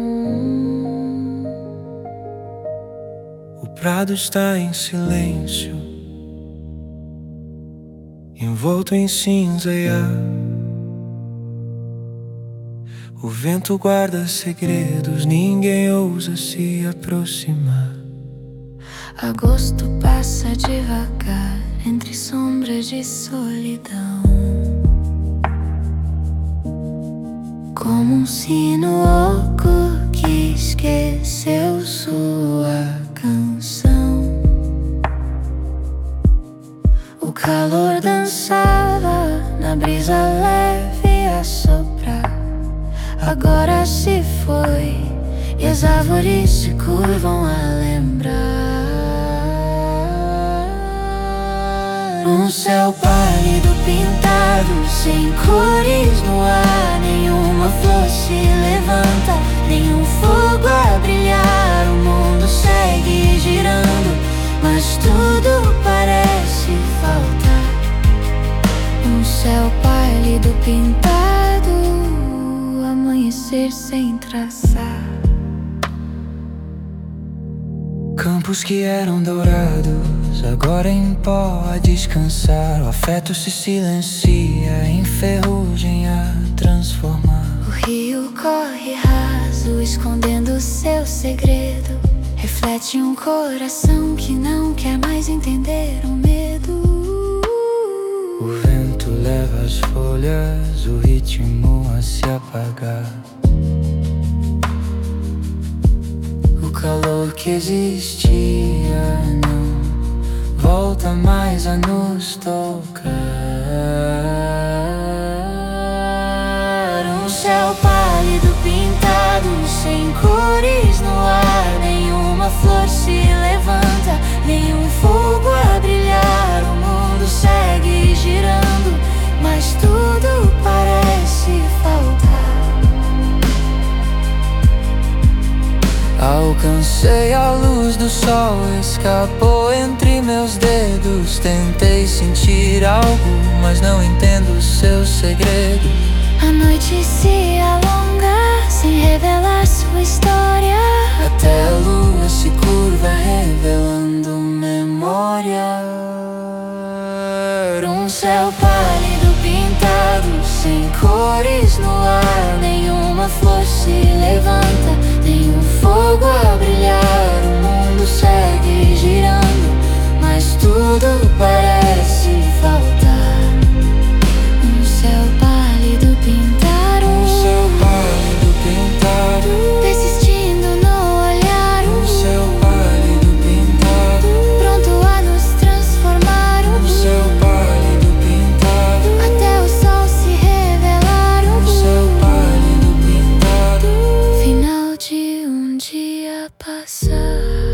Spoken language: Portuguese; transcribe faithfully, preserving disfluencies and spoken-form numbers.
O prado está em silêncio, envolto em cinza e ar. O vento guarda segredos, ninguém ousa se aproximar. Agosto passa devagar entre sombras de solidão, como um sino oco que esqueceu sua canção. O calor dançava na brisa leve a soprar, agora se foi e as árvores se curvam a lembrar. Um céu pálido pintado, sem cores no ar. Nenhuma flor se levanta, nenhum fogo a brilhar. O mundo segue girando, mas tudo parece faltar. Um céu pálido pintado, amanhecer sem traçar. Campos que eram dourados, agora em pó a descansar. O afeto se silencia, em ferrugem a transformar. O rio corre raso, escondendo seu segredo. Reflete um coração que não quer mais entender o medo. O vento leva as folhas, o ritmo a se apagar. O calor que existia não volta mais a nos tocar. Um céu pálido pintado, sem cores no ar. Nenhuma flor se levanta, nenhum fogo a brilhar. O mundo segue girando, mas tudo parece faltar. Alcancei a luz do sol, escapou entre meus dedos. Tentei sentir algo, mas não entendo o seu segredo. A noite se alonga, sem revelar sua história. Até a lua se curva, revelando memória. Um céu pálido pintado, sem cores no ar. Nenhuma flor se levanta, nenhum fogo a brilhar. O mundo segue girando, mas tudo parece faltar. Um céu pálido pintado, Um céu pálido pintado, persistindo no olhar. um céu pálido pintado, Pronto a nos transformar. um céu pálido pintado, Até o sol se revelar. um céu pálido pintado. Final de um dia passar.